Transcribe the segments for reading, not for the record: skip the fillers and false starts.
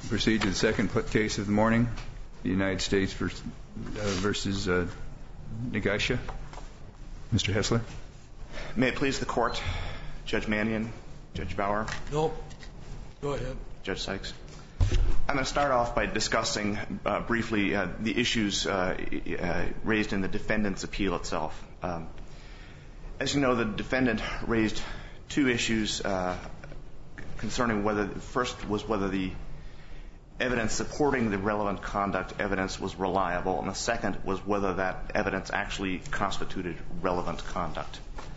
Proceed to the second case of the morning, the United States versus Nagasia. Mr. Hessler. May it please the Court, Judge Mannion, Judge Bauer. No. Go ahead. Judge Sykes. I'm going to start off by discussing briefly the issues raised in the defendant's appeal itself. As you know, the defendant raised two issues concerning whether the evidence supporting the relevant conduct evidence was reliable, and the second was whether that evidence actually constituted relevant conduct.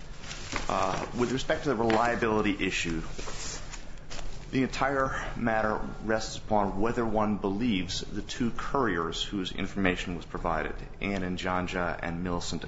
With respect to the reliability issue, the entire matter rests upon whether one believes the two couriers whose information was provided, Ann Njanja and Millicent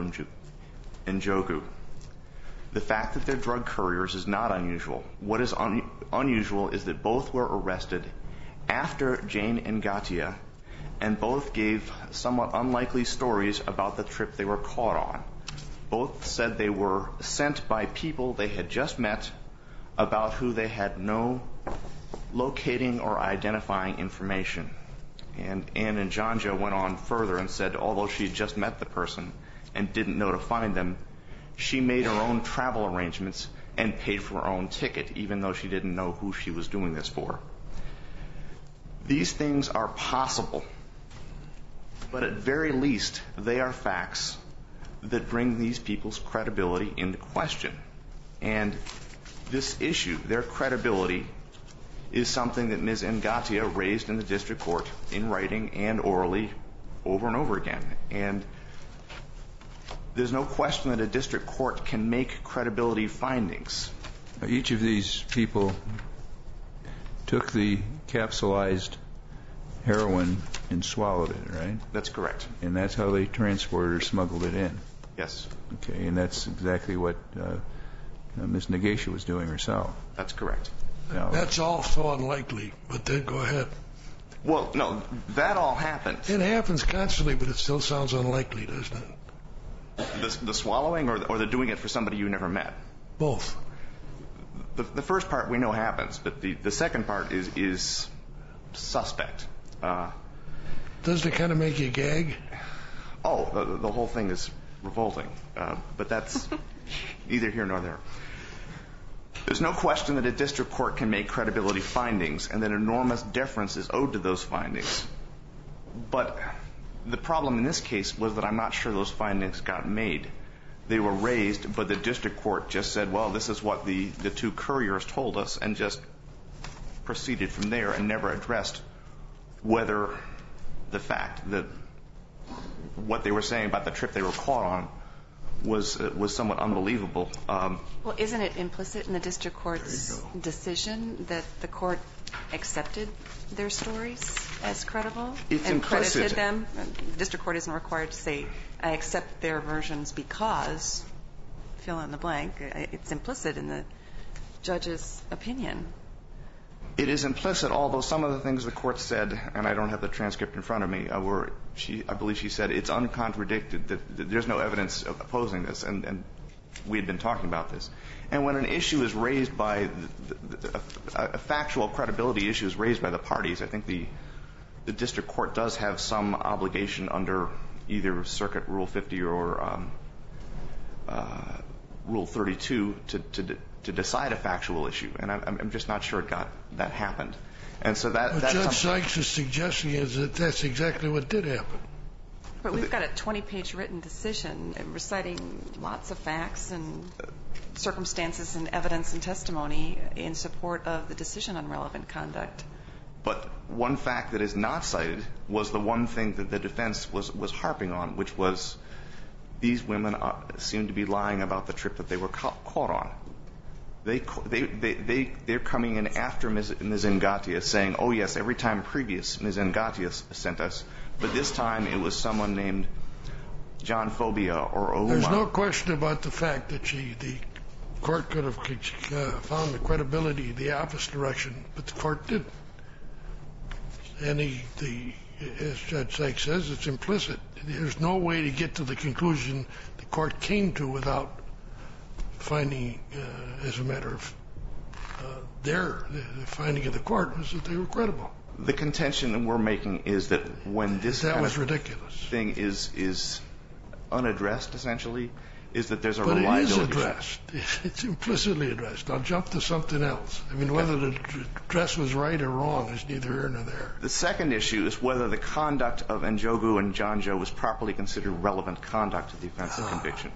Njogu. The fact that they're drug couriers is not unusual. What is unusual is that both were arrested after Jane Ngatia, and both gave somewhat unlikely stories about the trip they were caught on. Both said they were sent by people they had just met about who they had no locating or identifying information. And Ann Njanja went on further and said although she had just met the person and didn't know to find them, she made her own travel arrangements and paid for her own ticket, even though she didn't know who she was doing this for. These things are possible, but at very least they are facts that bring these people's credibility into question. And this issue, their credibility, is something that Ms. Ngatia raised in the district court in writing and orally over and over again. And there's no question that a district court can make credibility findings. Each of these people took the capsulized heroin and swallowed it, right? That's correct. And that's how they transported or smuggled it in? Yes. Okay, and that's exactly what Ms. Nagasia was doing herself? That's correct. Now, that's also unlikely, but then go ahead. Well, no, that all happened. It happens constantly, but it still sounds unlikely, doesn't it? The swallowing or the doing it for somebody you never met? Both. The first part we know happens, but the second part is suspect. Doesn't it kind of make you gag? Oh, the whole thing is revolting, but that's neither here nor there. There's no question that a district court can make credibility findings and that enormous deference is owed to those findings. But the problem in this case was that I'm not sure those findings got made. They were raised, but the district court just said, well, this is what the two couriers told us, and just proceeded from there and never addressed whether the fact that what they were saying about the trip they were caught on was somewhat unbelievable. Well, isn't it implicit in the district court's decision that the court accepted their stories as credible and credited them? The district court isn't required to say, I accept their versions because, fill in the blank. It's implicit in the judge's opinion. It is implicit, although some of the things the court said, and I don't have the transcript in front of me, I believe she said it's uncontradicted, that there's no evidence of opposing this, and we had been talking about this. And when an issue is raised by, a factual credibility issue is raised by the parties, I think the district court does have some obligation under either Circuit Rule 50 or Rule 32 to decide a factual issue, and I'm just not sure that happened. And so what Judge Sykes is suggesting is that that's exactly what did happen. But we've got a 20-page written decision reciting lots of facts and circumstances and evidence and testimony in support of the decision on relevant conduct. But one fact that is not cited was the one thing that the defense was harping on, which was these women seem to be lying about the trip that they were caught on. They're coming in after Ms. Ngatia saying, oh, yes, every time previous Ms. Ngatia sent us, but this time it was someone named John Phobia or Ouma. There's no question about the fact that the court could have found the credibility the opposite direction, but the court didn't. And as Judge Sykes says, it's implicit. There's no way to get to the conclusion the court came to without finding, as a matter of the finding of the court was that they were credible. The contention we're making is that when this that was ridiculous thing is unaddressed, essentially, is that there's a reliability. But it is addressed. It's implicitly addressed. I'll jump to something else. I mean, whether the address was right or wrong is neither here nor there. The second issue is whether the conduct of Njogu and Janjo was properly considered relevant conduct to the offense of conviction.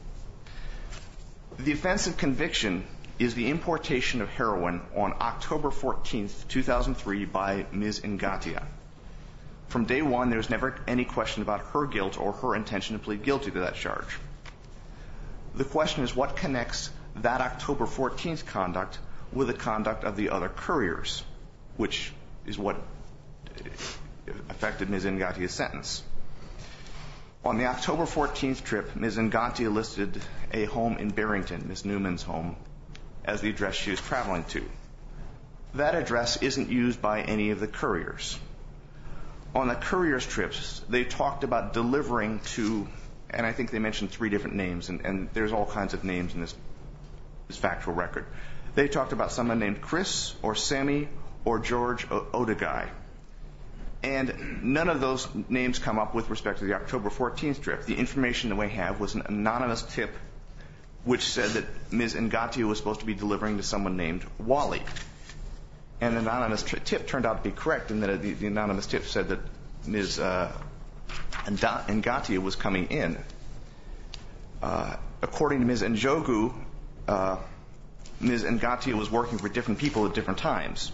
The offense of conviction is the importation of heroin on October 14th, 2003 by Ms. Ngatia. From day one, there was never any question about her guilt or her intention to plead guilty to that charge. The question is what connects that October 14th conduct with the conduct of the other couriers, which is what affected Ms. Ngatia's sentence. On the October 14th trip, Ms. Ngatia listed a home in Barrington, Ms. Newman's home, as the address she was traveling to. That address isn't used by any of the couriers. On the couriers' trips, they talked about delivering to, and I think they mentioned 3 different names, and there's all kinds of names in this factual record. They talked about someone named Chris or Sammy or George Odegai. And none of those names come up with respect to the October 14th trip. The information that we have was an anonymous tip which said that Ms. Ngatia was supposed to be delivering to someone named Wally. And the anonymous tip turned out to be correct in that the anonymous tip said that Ms. Ngatia was coming in. According to Ms. Njogu, Ms. Ngatia was working for different people at different times.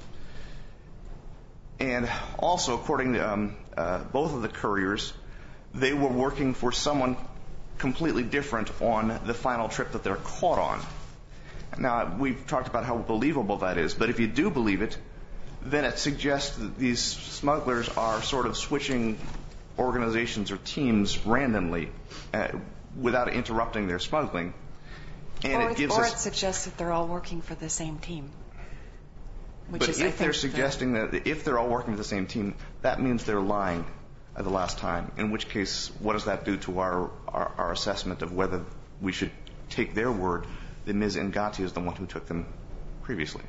And also, according to both of the couriers, they were working for someone completely different on the final trip that they're caught on. Now, we've talked about how believable that is, but if you do believe it, then it suggests that these smugglers are sort of switching organizations or teams randomly without interrupting their smuggling. And it suggests that they're all working for the same team. But if they're suggesting that if they're all working for the same team, that means they're lying at the last time, in which case, what does that do to our assessment of whether we should take their word that Ms. Ngatia is the one who took them previously?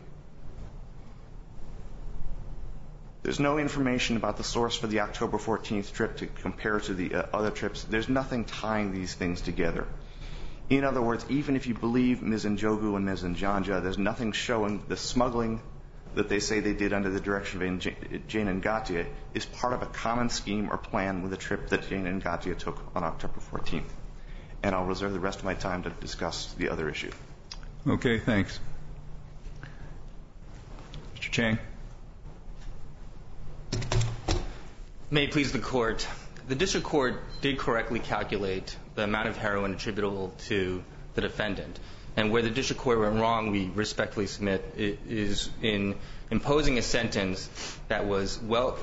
There's no information about the source for the October 14th trip to compare to the other trips. There's nothing tying these things together. In other words, even if you believe Ms. Njogu and Ms. Njanja, there's nothing showing the smuggling that they say they did under the direction of Jane Ngatia is part of a common scheme or plan with the trip that Jane Ngatia took on October 14th. And I'll reserve the rest of my time to discuss the other issue. Okay, thanks. Mr. Chang. May it please the Court. The district court did correctly calculate the amount of heroin attributable to the defendant. And where the district court went wrong, we respectfully submit, is in imposing a sentence that was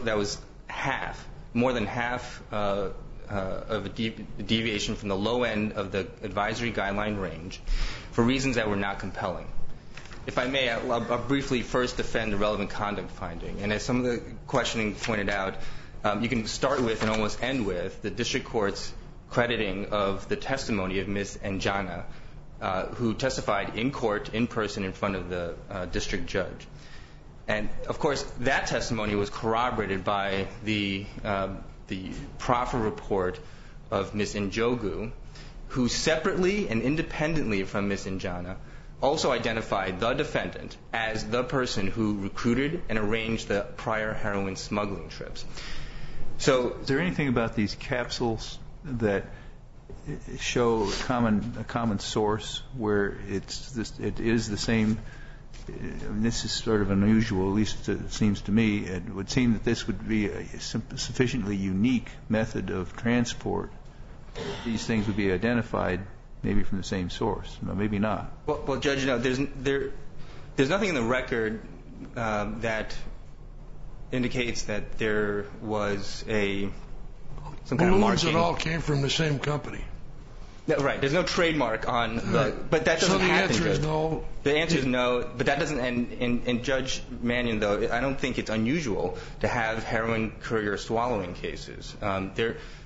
more than half of a deviation from the low end of the advisory guideline range for reasons that were not compelling. If I may, I'll briefly first defend the relevant conduct finding. And as some of the questioning pointed out, you can start with and almost end with the district court's crediting of the testimony of Ms. Njana, who testified in court, in person, in front of the district judge. And, of course, that testimony was corroborated by the proffer report of Ms. Njogu, who separately and independently from Ms. Njana also identified the defendant as the person who recruited and arranged the prior heroin smuggling trips. So, is there anything about these capsules that show a common source where it is the same? This is sort of unusual, at least it seems to me. It would seem that this would be a sufficiently unique method of transport. These things would be identified maybe from the same source. No, maybe not. Well, Judge, there's nothing in the record that indicates that there was some kind of marking. Balloons that all came from the same company. No, right. There's no trademark on but that doesn't happen. So the answer is no. The answer is no, but that doesn't, and Judge Mannion, though, I don't think it's unusual to have heroin courier swallowing cases.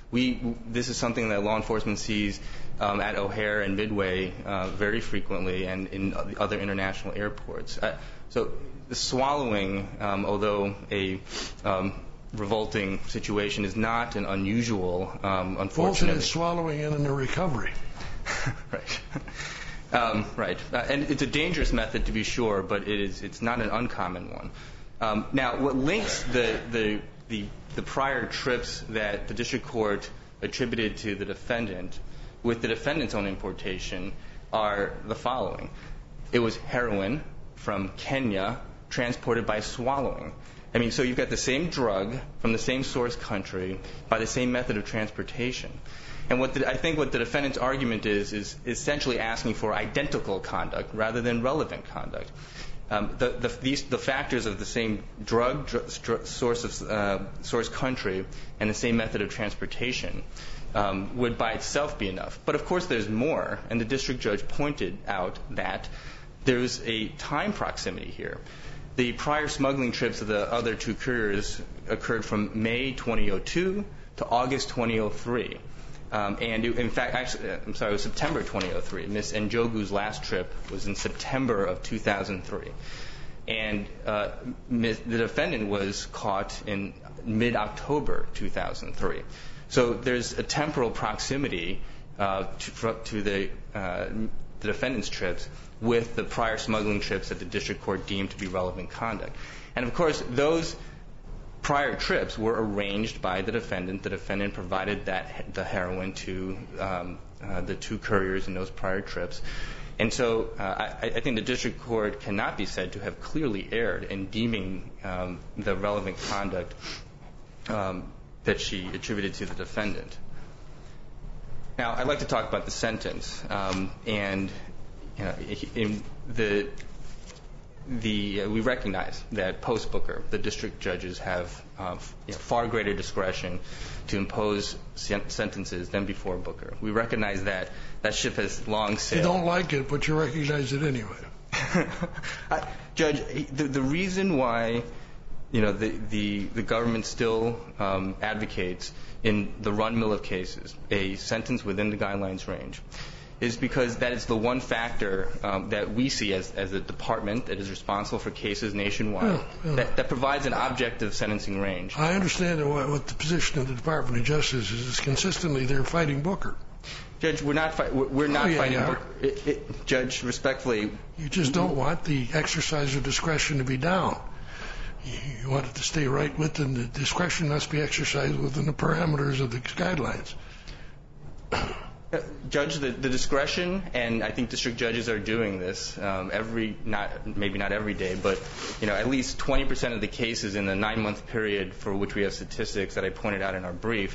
This is something that law enforcement sees at O'Hare and Midway very frequently, and in other international airports. So the swallowing, although a revolting situation, is not an unusual, unfortunately. Both in swallowing and in the recovery. Right. Right. And it's a dangerous method, to be sure, but it's not an uncommon one. Now, what links the prior trips that the district court attributed to the defendant with the defendant's own importation are the following. It was heroin from Kenya transported by swallowing. I mean, so you've got the same drug from the same source country by the same method of transportation. And I think what the defendant's argument is essentially asking for identical conduct rather than relevant conduct. The factors of the same drug source country and the same method of transportation would by itself be enough. But of course there's more, and the district judge pointed out that there's a time proximity here. The prior smuggling trips of the other two couriers occurred from May 2002 to August 2003. In fact, it was September 2003. Ms. Njogu's last trip was in September of 2003. And the defendant was caught in mid-October 2003. So there's a temporal proximity to the defendant's trips with the prior smuggling trips that the district court deemed to be relevant conduct. And of course, those prior trips were arranged by the defendant. The defendant provided the heroin to the two couriers in those prior trips. And so I think the district court cannot be said to have clearly erred in deeming the relevant conduct that she attributed to the defendant. Now, I'd like to talk about the sentence. We recognize that post-Booker, the district judges have far greater discretion to impose sentences than before Booker. We recognize that ship has long sailed. You don't like it, but you recognize it anyway. Judge, the reason why the government still advocates in the run-mill of cases a sentence within the guidelines range is because that is the one factor that we see as a department that is responsible for cases nationwide that provides an objective sentencing range. I understand what the position of the Department of Justice is consistently they're fighting Booker. Judge, we're not fighting Booker. Judge, respectfully. You just don't want the exercise of discretion to be down. You want it to stay right within the discretion must be exercised within the parameters of the guidelines. Judge, the discretion, and I think district judges are doing this maybe not every day, but at least 20% of the cases in the 9-month period for which we have statistics that I pointed out in our brief.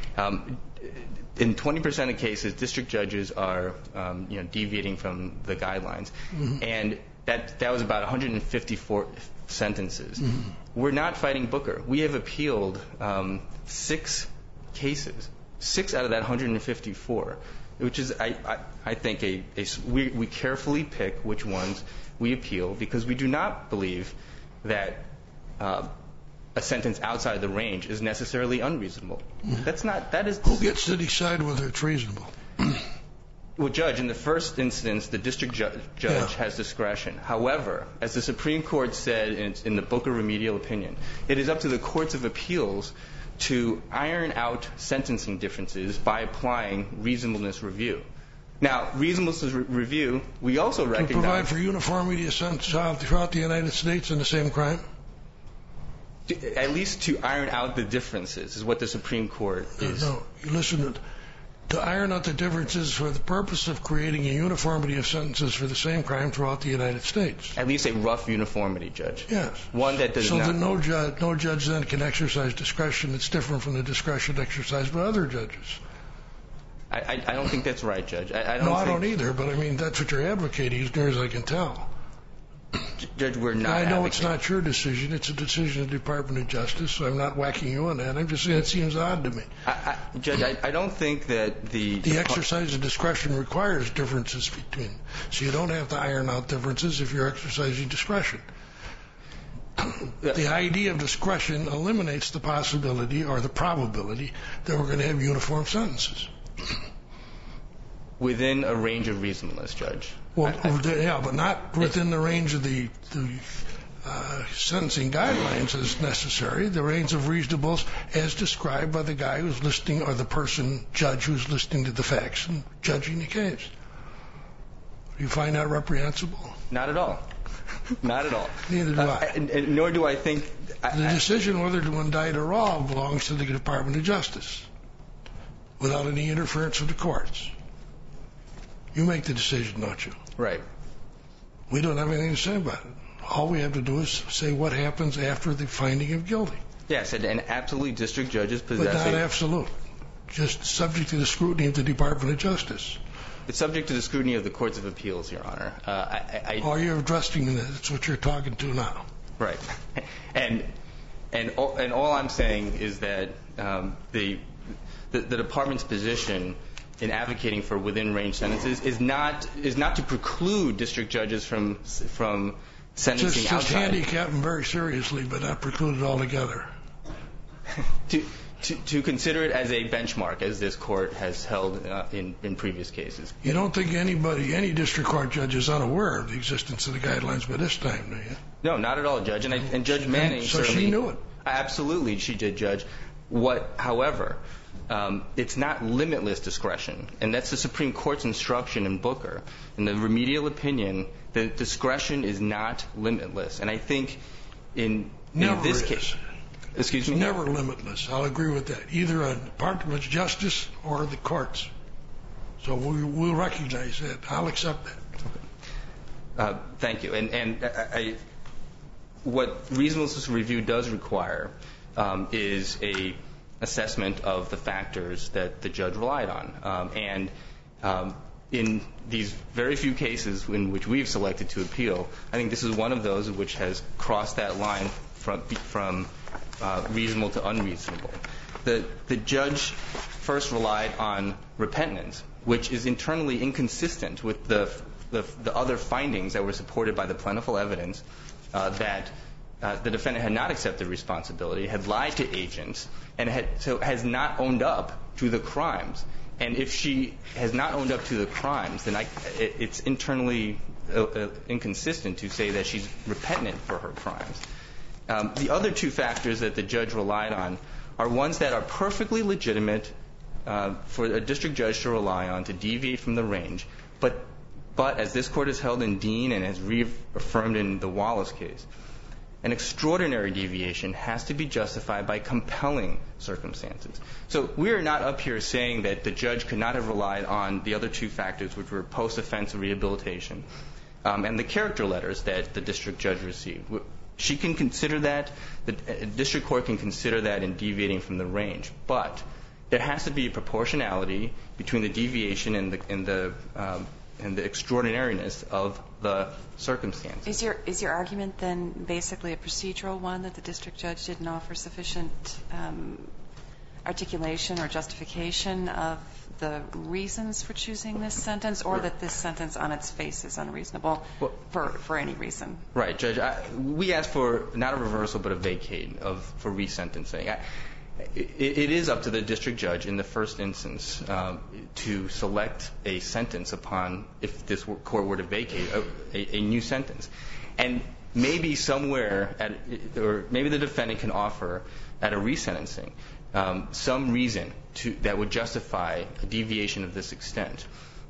In 20% of cases, district judges are deviating from the guidelines, and that was about 154 sentences. We're not fighting Booker. We have appealed 6 cases, 6 out of that 154, which is, I think, we carefully pick which ones we appeal because we do not believe that a sentence outside the range is necessarily unreasonable. Who gets to decide whether it's reasonable? Well, Judge, in the first instance, the district judge has discretion. However, as the Supreme Court said in the Booker remedial opinion, it is up to the courts of appeals to iron out sentencing differences by applying reasonableness review. Now, reasonableness review, we also recognize... To provide for uniformity of sentence throughout the United States in the same crime? At least to iron out the differences is what the Supreme Court is... No, listen, to iron out the differences for the purpose of creating a uniformity of sentences for the same crime throughout the United States. At least a rough uniformity, Judge. Yes. One that does not... So that no judge then can exercise discretion that's different from the discretion exercised by other judges. I don't think that's right, Judge. I don't either, but I mean, that's what you're advocating as near as I can tell. Judge, we're not I know it's not your decision. It's a decision of the Department of Justice, so I'm not whacking you on that. I'm just saying it seems odd to me. Judge, I don't think that the exercise of discretion requires differences between. So you don't have to iron out differences if you're exercising discretion. The idea of discretion eliminates the possibility or the probability that we're going to have uniform sentences. Within a range of reasonableness, Judge. Well, yeah, but not within the range of the sentencing guidelines as necessary, the range of reasonableness as described by the guy who's listening or the judge who's listening to the facts and judging the case. Do you find that reprehensible? Not at all. Not at all. Neither do I. Nor do I think... The decision whether to indict or all belongs to the Department of Justice without any interference of the courts. You make the decision, don't you? Right. We don't have anything to say about it. All we have to do is say what happens after the finding of guilty. Yes, and absolutely district judges possess... But not absolute. Just subject to the scrutiny of the Department of Justice. It's subject to the scrutiny of the courts of appeals, Your Honor. All you're addressing that. That's what you're talking to now. Right. And all I'm saying is that the Department's position in advocating for within-range sentences is not to preclude district judges from sentencing outside. Just handicap them very seriously, but not preclude it altogether. To consider it as a benchmark, as this court has held in previous cases. You don't think any district court judge is unaware of the existence of the guidelines by this time, do you? No, not at all, Judge. And Judge Manning so certainly... she knew it. Absolutely, she did, Judge. However, it's not limitless discretion, and that's the Supreme Court's instruction in Booker. In the remedial opinion, the discretion is not limitless. And I think in this case... Excuse me? It's never limitless. I'll agree with that. Either a Department of Justice or the courts. So we'll recognize that. I'll accept that. Thank you. And what reasonableness review does require is a assessment of the factors that the judge relied on. And in these very few cases in which we've selected to appeal, I think this is one of those which has crossed that line from reasonable to unreasonable. The judge first relied on repentance, which is internally inconsistent with the other findings that were supported by the plentiful evidence that the defendant had not accepted responsibility, had lied to agents, and has not owned up to the crimes. And if she has not owned up to the crimes, then it's internally inconsistent to say that she's repentant for her crimes. The other two factors that the judge relied on are ones that are perfectly legitimate for a district judge to rely on to deviate from the range. But as this court has held in Dean and has reaffirmed in the Wallace case, an extraordinary deviation has to be justified by compelling circumstances. So we are not up here saying that the judge could not have relied on the other two factors, which were post-offense rehabilitation and the character letters that the district judge received. She can consider that, the district court can consider that in deviating from the range. But there has to be a proportionality between the deviation and the extraordinariness of the circumstances. Is your argument then basically a procedural one, that the district judge didn't offer sufficient articulation or justification of the reasons for choosing this sentence, or that this sentence on its face is unreasonable for any reason? Right, Judge. We asked for not a reversal but a vacate for resentencing. It is up to the district judge in the first instance to select a sentence upon, if this court were to vacate, a new sentence. And maybe somewhere, or maybe the defendant can offer at a resentencing some reason that would justify a deviation of this extent.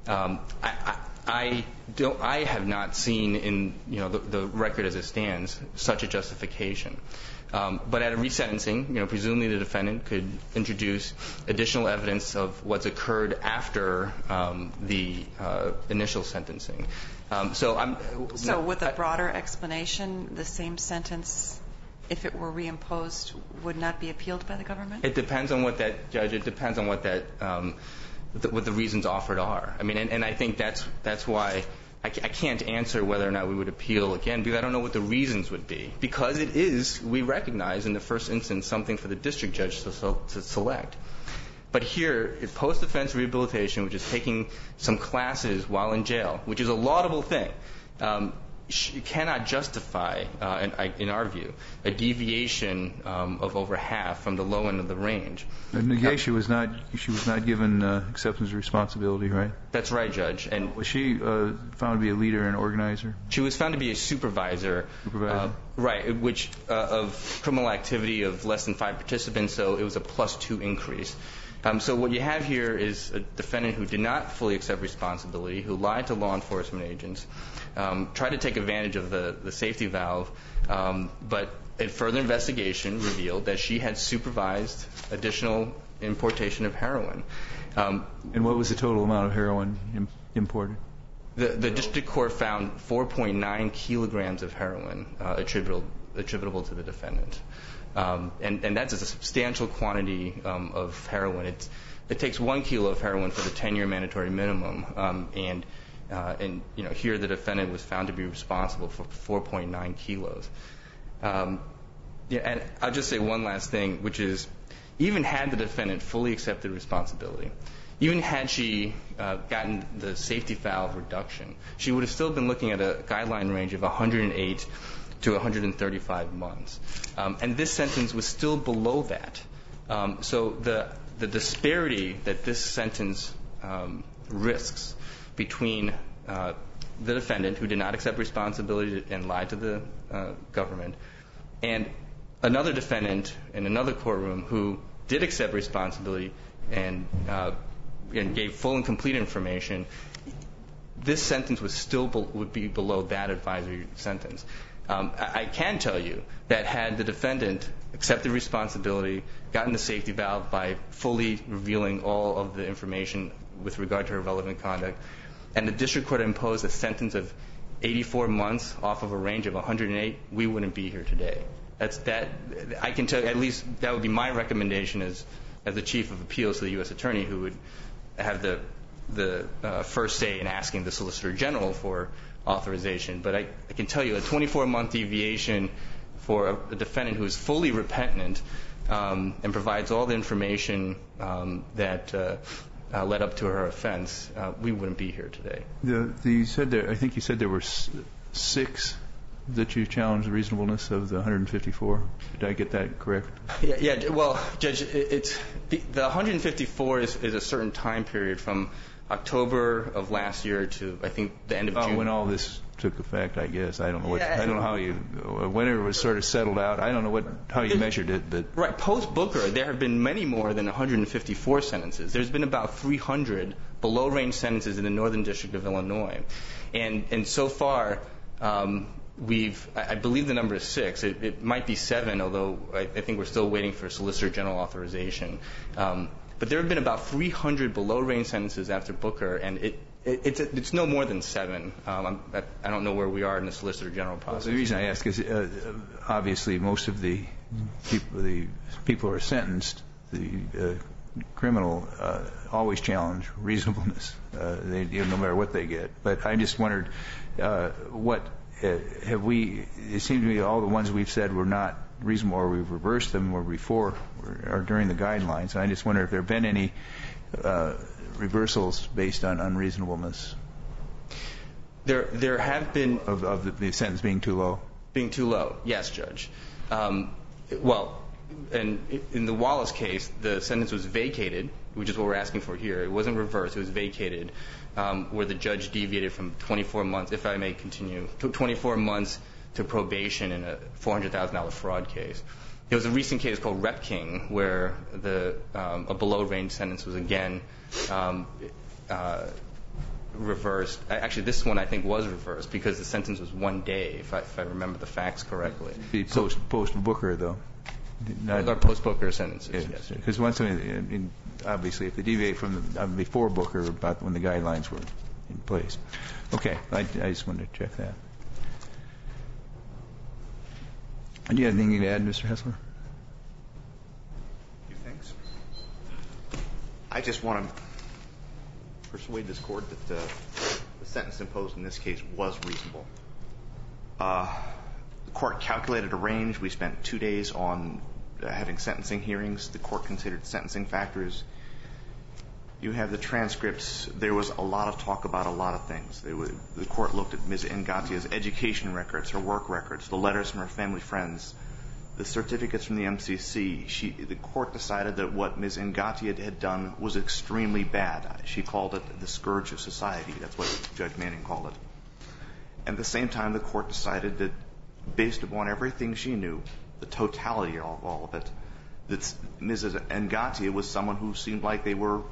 I have not seen in the record as it stands such a justification. But at a resentencing, presumably the defendant could introduce additional evidence of what's occurred after the initial sentencing. So with a broader explanation, the same sentence, if it were reimposed, would not be appealed by the government? It depends on what that, Judge. It depends on what the reasons offered are. I mean, and I think that's why I can't answer whether or not we would appeal again, because I don't know what the reasons would be. Because it is, we recognize in the first instance, something for the district judge to select. But here, post-offense rehabilitation, which is taking some classes while in jail, which is a laudable thing, cannot justify, in our view, a deviation of over half from the low end of the range. She was not given acceptance of responsibility, right? That's right, Judge. And was she found to be a leader and organizer? She was found to be a supervisor. Right, which of criminal activity of less than 5 participants, so it was a +2 increase. So what you have here is a defendant who did not fully accept responsibility, who lied to law enforcement agents, tried to take advantage of the safety valve, but a further investigation revealed that she had supervised additional importation of heroin. And what was the total amount of heroin imported? The district court found 4.9 kilograms of heroin attributable to the defendant. And that's a substantial quantity of heroin. It takes 1 kilo of heroin for the 10-year mandatory minimum, and here the defendant was found to be responsible for 4.9 kilos. And I'll just say one last thing, which is, even had the defendant fully accepted responsibility, even had she gotten the safety valve reduction, she would have still been looking at a guideline range of 108 to 135 months. And this sentence was still below that. So the disparity that this sentence risks between the defendant, who did not accept responsibility and lied to the government, and another defendant in another courtroom who did accept responsibility and gave full and complete information, this sentence would be below that advisory sentence. I can tell you that had the defendant accepted responsibility, gotten the safety valve by fully revealing all of the information with regard to her relevant conduct, and the district court imposed a sentence of 84 months off of a range of 108, we wouldn't be here today. I can tell you, at least that would be my recommendation as the chief of appeals to the U.S. attorney, who would have the first say in asking the Solicitor General for authorization. But I can tell you a 24-month deviation for a defendant who is fully repentant and provides all the information that led up to her offense, we wouldn't be here today. I think you said there were 6 that you challenged the reasonableness of the 154. Did I get that correct? Yeah. Well, Judge, the 154 is a certain time period from October of last year to, I think, the end of June. When all this took effect, I guess. I don't know how when it was sort of settled out. I don't know how you measured it, but right. Post Booker, there have been many more than 154 sentences. There's been about 300 below-range sentences in the Northern District of Illinois, and so far, I believe the number is 6. It might be 7, although I think we're still waiting for Solicitor General authorization. But there have been about 300 below-range sentences after Booker, and it's no more than 7. I don't know where we are in the Solicitor General process. The reason I ask is, obviously, most of the people who are sentenced, the criminal, always challenge reasonableness, no matter what they get. But I just wondered, it seemed to me all the ones we've said were not reasonable, or we've reversed them, or before or during the guidelines. And I just wonder if there have been any reversals based on unreasonableness. There have been of the sentence being too low. Being too low, yes, Judge. Well, and in the Wallace case, the sentence was vacated, which is what we're asking for here. It wasn't reversed; it was vacated, where the judge deviated from 24 months, if I may continue, 24 months to probation in a $400,000 fraud case. There was a recent case called Rep King, where a below-range sentence was again reversed. Actually, this one I think was reversed because the sentence was 1 day, if I remember the facts correctly. Post-Booker, though. Our post-Booker sentences, yes. Because obviously, if they deviate from before Booker, about when the guidelines were in place. Okay, I just wanted to check that. Do you have anything to add, Mr. Hessler? A few things. I just want to persuade this court that the sentence imposed in this case was reasonable. The court calculated a range. We spent 2 days on having sentencing hearings. The court considered sentencing factors. You have the transcripts. There was a lot of talk about a lot of things. The court looked at Ms. Ngatia's education records, her work records, the letters from her family friends, the certificates from the MCC. The court decided that what Ms. Ngatia had done was extremely bad. She called it the scourge of society. That's what Judge Manning called it. At the same time, the court decided that based upon everything she knew, the totality of all of it, that Mrs. Ngatia was someone who seemed like they were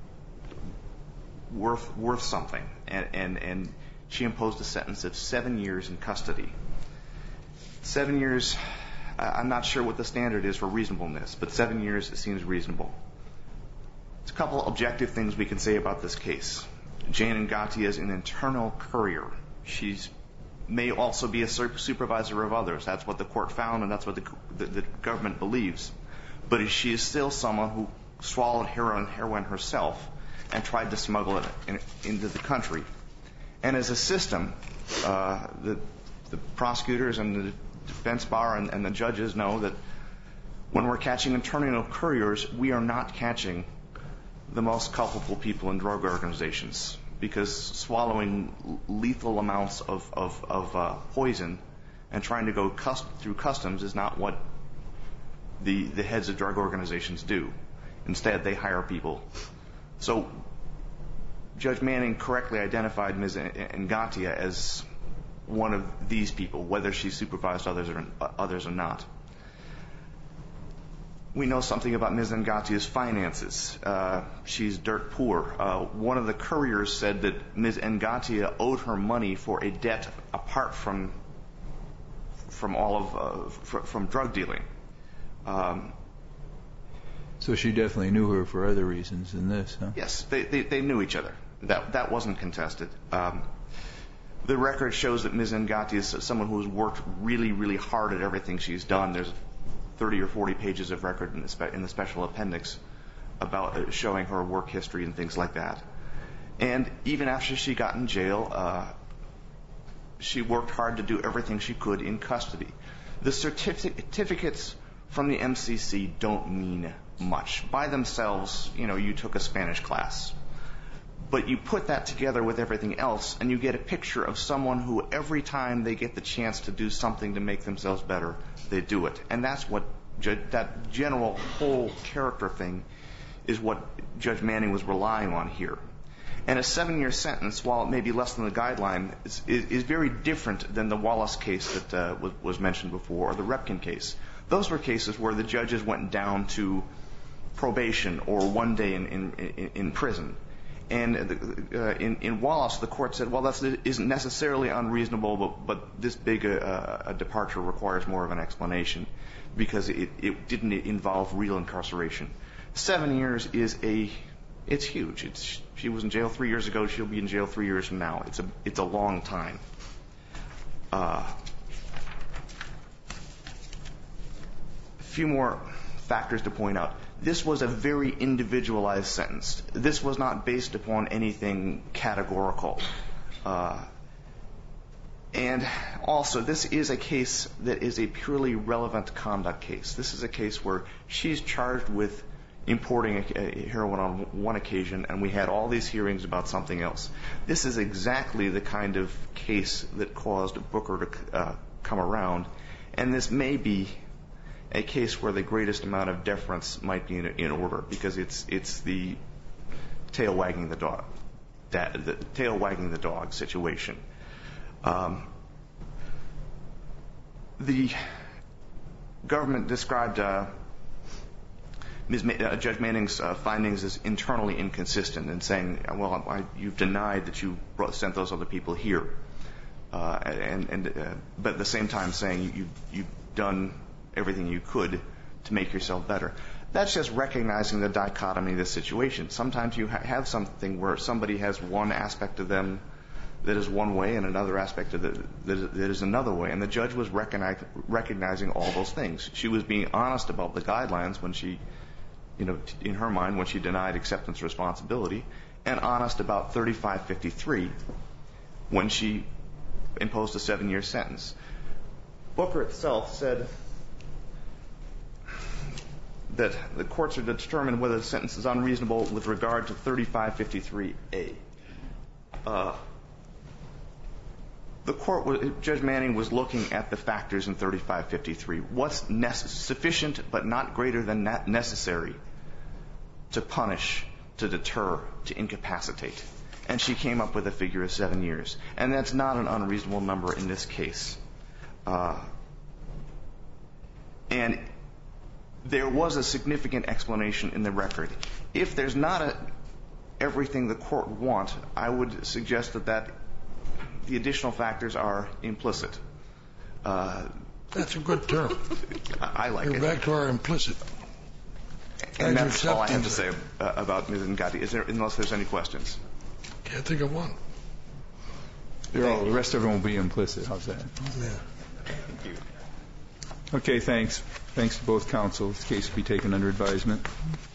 worth something, and she imposed a sentence of 7 years in custody. 7 years, I'm not sure what the standard is for reasonableness, but 7 years seems reasonable. There's a couple objective things we can say about this case. Jane Ngatia is an internal courier. She may also be a supervisor of others. That's what the court found, and that's what the government believes. But she is still someone who swallowed heroin herself and tried to smuggle it into the country. And as a system, the prosecutors and the defense bar and the judges know that when we're catching internal couriers, we are not catching the most culpable people in drug organizations, because swallowing lethal amounts of poison and trying to go through customs is not what the heads of drug organizations do. Instead, they hire people. So Judge Manning correctly identified Ms. Ngatia as one of these people, whether she supervised others or not. We know something about Ms. Ngatia's finances. She's dirt poor. One of the couriers said that Ms. Ngatia owed her money for a debt apart from drug dealing. So she definitely knew her for other reasons than this, huh? Yes, they knew each other. That wasn't contested. The record shows that Ms. Ngatia is someone who has worked really, really hard at everything she's done. There's 30 or 40 pages of record in the special appendix about showing her work history and things like that. And even after she got in jail, she worked hard to do everything she could in custody. The certificates from the MCC don't mean much. By themselves, you took a Spanish class. But you put that together with everything else, and you get a picture of someone who every time they get the chance to do something to make themselves better, they do it. And that's what that general whole character thing is what Judge Manning was relying on here. And a 7-year sentence, while it may be less than the guideline, is very different than the Wallace case that was mentioned before, or the Repkin case. Those were cases where the judges went down to probation or 1 day in prison. And in Wallace, the court said, well, that isn't necessarily unreasonable, but this big a departure requires more of an explanation because it didn't involve real incarceration. 7 years it's huge. She was in jail 3 years ago. She'll be in jail 3 years from now. It's a long time. A few more factors to point out. This was a very individualized sentence. This was not based upon anything categorical. And also, this is a case that is a purely relevant conduct case. This is a case where she's charged with importing heroin on one occasion, and we had all these hearings about something else. This is exactly the kind of case that caused Booker to come around, and this may be a case where the greatest amount of deference might be in order, because it's the tail wagging the dog situation. The government described Judge Manning's findings as internally inconsistent and saying, well, you've denied that you sent those other people here, but at the same time saying you've done everything you could to make yourself better. That's just recognizing the dichotomy of the situation. Sometimes you have something where somebody has one aspect of them that is one way and another aspect of it that is another way, and the judge was recognizing all those things. She was being honest about the guidelines when she, in her mind, when she denied acceptance of responsibility, and honest about 3553 when she imposed a 7-year sentence. Booker itself said that the courts are to determine whether the sentence is unreasonable with regard to 3553A. Judge Manning was looking at the factors in 3553. What's sufficient but not greater than necessary to punish, to deter, to incapacitate? And she came up with a figure of 7 years. And that's not an unreasonable number in this case. And there was a significant explanation in the record. If there's not everything the court wants, I would suggest that the additional factors are implicit. That's a good term. I like it. We're back to our implicit. And that's all I have to say about Ms. Ngati, unless there's any questions. Can't think of one. The rest of them will be implicit. How's that? Yeah. Thank you. Okay, thanks. Thanks to both counsel. This case will be taken under advisement.